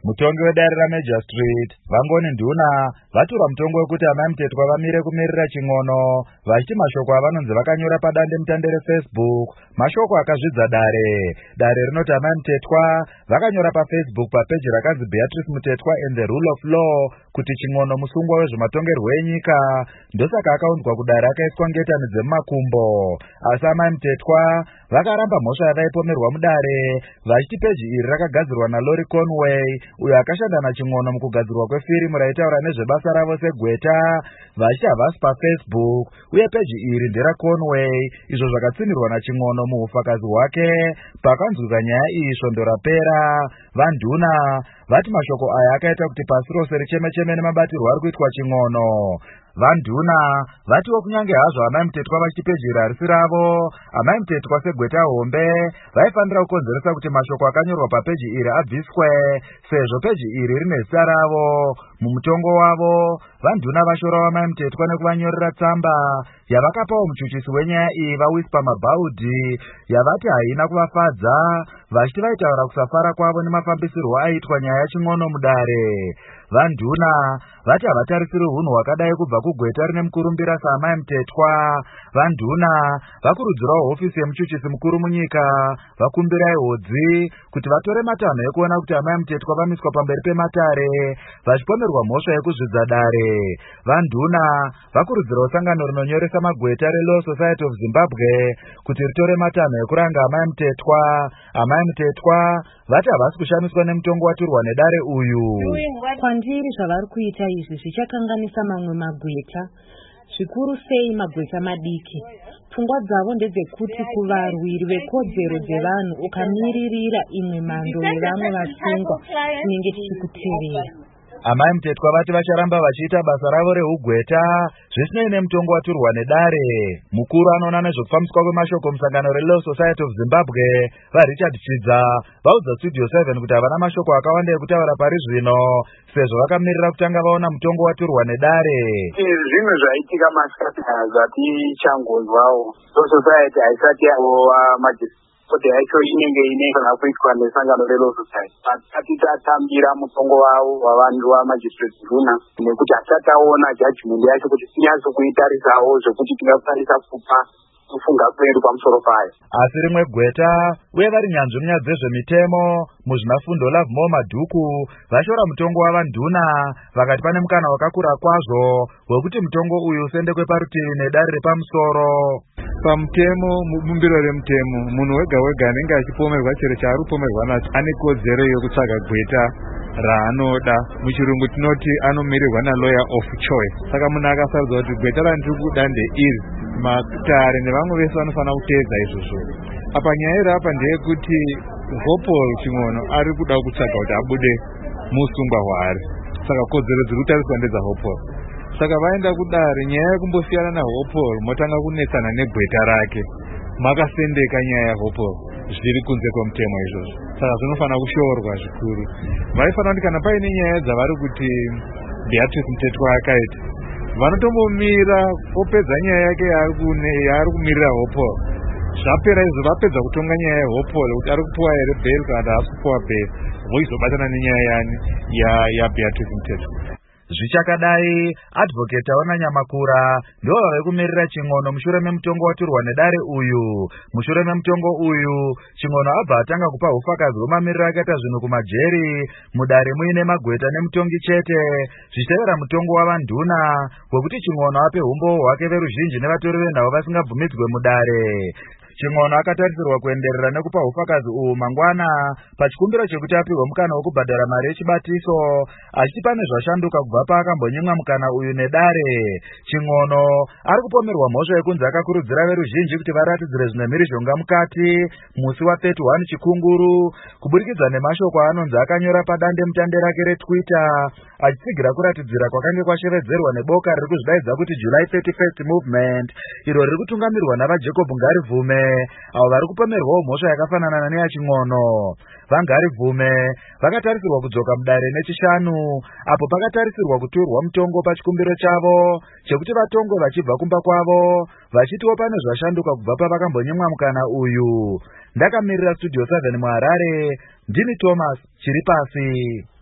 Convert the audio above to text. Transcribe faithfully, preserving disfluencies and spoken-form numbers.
Mutongi wedare raMajor Street, Vangoni Nduna, vatura mutongo wekuti amai Mutetwa vamire kumirira Chingono, vachiti mashoko avanonzi vakanyora padande mutande reFacebook, mashoko akazvidza dare. Dare rinoti amai Mutetwa vakanyora paFacebook papeji rakanzi Beatrice Mutetwa and the Rule of Law kuti Chingono musungwa wezvematongerwo enyika, ndosaka akaunzwa kudare akaiswa ngetani dzemumakumbo. Asi amai Mutetwa vakaramba mhosva yavaipomerwa mudare, vachiti peji iri rakagadzirwa naLaurie Conway, uyo akashanda naChingono mukugadzirwa kwefirimu raitaura nezvebasa ravo segweta, vachiti havasi paFacebook, uye peji iri nderaConway, izvo zvakatsimirwa naChingono muufakazi hwake. Pakanzwika nyaya iyi svondo rapera, vaNduna vati mashoko aya akaita kuti pasi rose richeme-cheme nemabatirwo ari kuitwa Chingono. VaNduna vatiwo kunyange hazvo amai Mutetwa vachiti peji iri harisi ravo, amai Mutetwa segweta hombe vaifanira kukonzeresa kuti mashoko akanyorwa papeji iri abviswe, sezvo peji iri rine zita ravo. Mumutongo wavo, vaNduna vashora vamai Mutetwa nekuvanyorera tsamba yavakapawo muchuchisi wenyaya iyi vaWhisper Mabaudi, yavati haina kuvafadza, vachiti vaitaura kusafara kwavo nemafambisirwo aiitwa nyaya yaChingono mudare. VaNduna vati havatarisiri hunhu hwakadai kubva kugweta rine mukurumbira saamai Mutetwa. VaNduna vakurudzirawo hofisi yemuchuchisi mukuru munyika vakumbirai hodzi kuti vatore matanho ekuona kuti amai Mutetwa vamiswa pamberi pematare vachipomerwa mhosva yekuzvidza dare. VaNduna vakurudzirawo sangano rinonyoresa magweta reLaw Society of Zimbabwe kuti ritore matanho ekuranga amai Mutetwa. Amai Mutetwa vati havasi kushamiswa nemutongo waturwa nedare uyu. Kwandiri zvavari kuita izvi zvichakanganisa mamwe magweta, zvikuru sei magweta madiki. Pfungwa dzavo ndedzekuti kuvarwiri vekodzero dzevanhu ukamiririra imwe mhando yevamwe vasungwa tinenge tichikutevera. Amai Mutetwa vati vacharamba vachiita basa ravo reugweta zvisinei nemutongo waturwa nedare. Mukuru anoona nezvekufambiswa kwemashoko musangano reLaw Society of Zimbabwe, vaRichard Chidza, vaudza Studio seven kuti havana mashoko akawanda ekutaura pari zvino, sezvo vakamirira kutanga vaona mutongo waturwa nedare. Zvimwe zvaitika masikati zvatichangonzwawo, Law Society haisati yava majisitiri kuti yacho inenge inenge kuitwa nesangano reLaw Society. Asati tatambira mutongo wavo wavanhu vamajisitiri Nduna, nekuti asati aona judgment yacho kuti tinyaso kuitarisawo zvokuti tingafarisa kupa kufunga kwedu pamusoro payo. Asi rimwe gweta uye vari nyanzvi munyaya dzezvemitemo muzvinafundo Lovemore Madhuku vashora mutongo wavaNduna vakati pane mukana wakakura kwazvo wekuti mutongo uyu usendekwe parutivi nedare repamusoro. Pamutemo, mubumbiro remutemo, munhu wega wega anenge achipomerwa chero chaari kupomerwa nacho ane kodzero yokutsvaga gweta raanoda. Muchirungu tinoti anomirirwa nalawyer of choice. Saka munhu akasarudzwa kuti gweta randiri kuda ndeiri, matare nevamwe vese vanofanira kuteedza izvozvo. Apa nyaya iri apa ndeyekuti Hopewell Chingono ari kuda kutsvaga kuti abude musungwa hwaari, saka kodzero dziri kutariswa ndedzaHopewell. Saka vaenda kudare, nyaya yekumbosiyana naHopewell motanga kunetsana negweta rake, makasendeka nyaya yaHopewell zviri kunze kwemutemo izvozvo. Saka zvinofanira kushoorwa zvikuru. Vaifanira kuti kana paine nyaya dzavari kuti Beatrice Mutetwa akaita, vanotombomira opedza nyaya yake yaari kumirira Hopewell. Zvapera izvo vapedza kutonga nyaya yaHopewell kuti ari kupuwa here bail kana kuti haasi kupuwa bail, voizobatana nenyaya yani yaBeatrice Mutetwa. Zvichakadai, advocate Aona Nyamakura ndivo vavekumirira Chingono mushure memutongo waturwa nedare uyu. Mushure memutongo uyu, Chingono abva atanga kupa ufakazi hwemamiriro akaita zvinhu kumajeri mudare muine magweta nemutongi chete, zvichitevera mutongo wavaNduna wekuti Chingono ape umbowo hwake veruzhinji nevatori venhau vasingabvumidzwe mudare. Chingono akatarisirwa kuenderera nekupa ufakazi uhu mangwana pachikumbiro chekuti apihwe mukana wokubhadhara mari yechibatiso, achiti pane zvashanduka kubva paakambonyimwa mukana uyu nedare. Chingono ari kupomerwa mhosva yekunzi akakurudzira veruzhinji kuti varatidzire zvine mhirizhonga mukati musi wa31 Chikunguru kuburikidza nemashoko anonzi akanyora padande mutande rake reTwitter achitsigira kuratidzira kwakange kwashevedzerwa neboka riri kuzvidaidza kuti July thirty-first Movement, iro riri kutungamirwa navaJacob Ngarivhume, avo vari kupomerwawo mhosva yakafanana neyaChingono. VaNgarivhume vakatarisirwa kudzoka mudare nechishanu, apo pakatarisirwa kuturwa mutongo pachikumbiro chavo chekuti vatongwe vachibva kumba kwavo, vachitiwo pane zvashanduka kubva pavakambonyimwa mukana uyu. Ndakamirira Studio seven muHarare, ndini Thomas Chiripasi.